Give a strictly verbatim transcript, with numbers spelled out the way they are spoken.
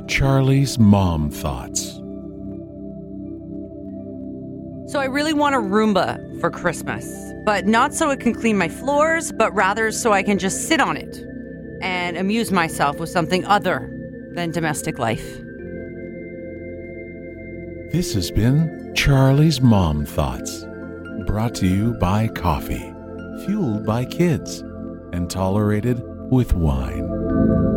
Charlie's Mom Thoughts. So I really want a Roomba for Christmas, but not so it can clean my floors, but rather so I can just sit on it and amuse myself with something other than domestic life. This has been Charlie's Mom Thoughts, brought to you by coffee, fueled by kids, and tolerated with wine.